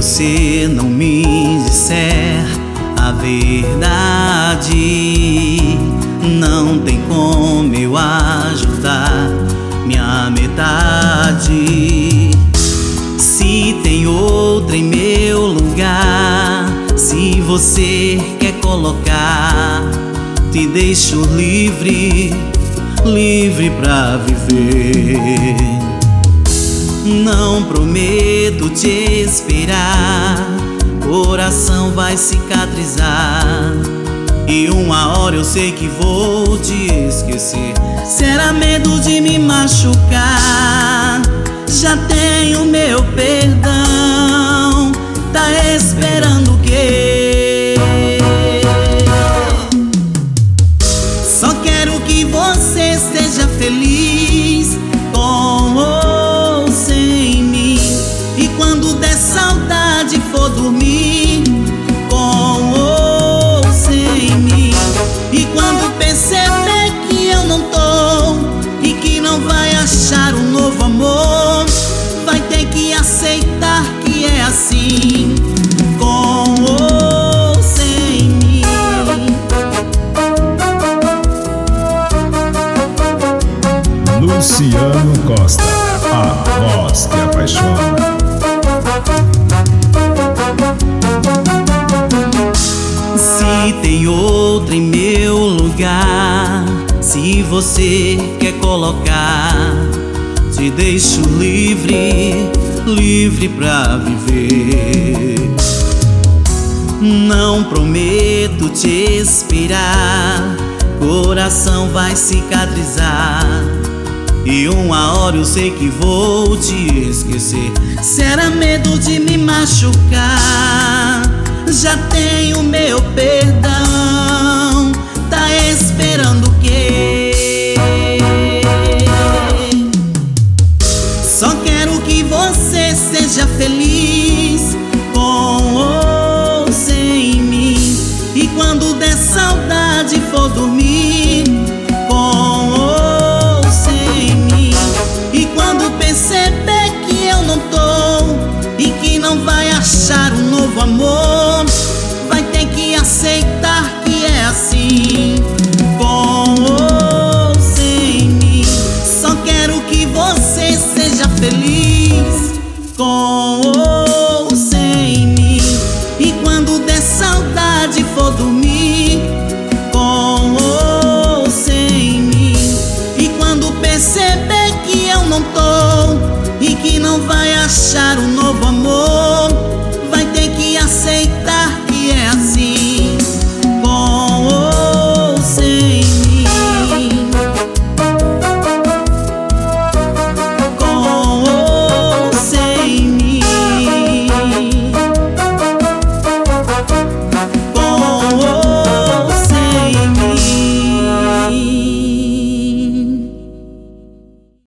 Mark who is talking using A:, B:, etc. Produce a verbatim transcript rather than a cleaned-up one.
A: você não me disser a verdade, não tem como eu ajudar minha metade. Se tem outra em meu lugar, se você quer colocar, te deixo livre, livre pra viver. Não prometo te esperar, coração vai cicatrizar, e uma hora eu sei que vou te esquecer. Será medo de me machucar? Já tenho meu perdão, tá esperando o quê? Só quero que você esteja feliz, com ou sem mim. E quando der saudade for dormir, com ou sem mim. E quando perceber que eu não tô e que não vai achar um novo amor, vai ter que aceitar que é assim, com ou sem mim.
B: Luciano Costa, a voz que apaixona.
A: Se tem outra em meu lugar, se você quer colocar, te deixo livre, livre pra viver. Não prometo te esperar, coração vai cicatrizar, e uma hora eu sei que vou te esquecer. Será medo de me machucar? Já tenho meu perdão, tá esperando o quê? Só quero que você seja feliz, com ou sem mim. E quando der saudade for dormir, com ou sem mim. E quando perceber que eu não tô e que não vai achar um novo amor, vai ter que aceitar que é assim, com ou sem mim. Só quero que você seja feliz, com ou sem mim. E quando der saudade for dormir, com ou sem mim. E quando perceber que eu não tô e que não vai achar um novo amor,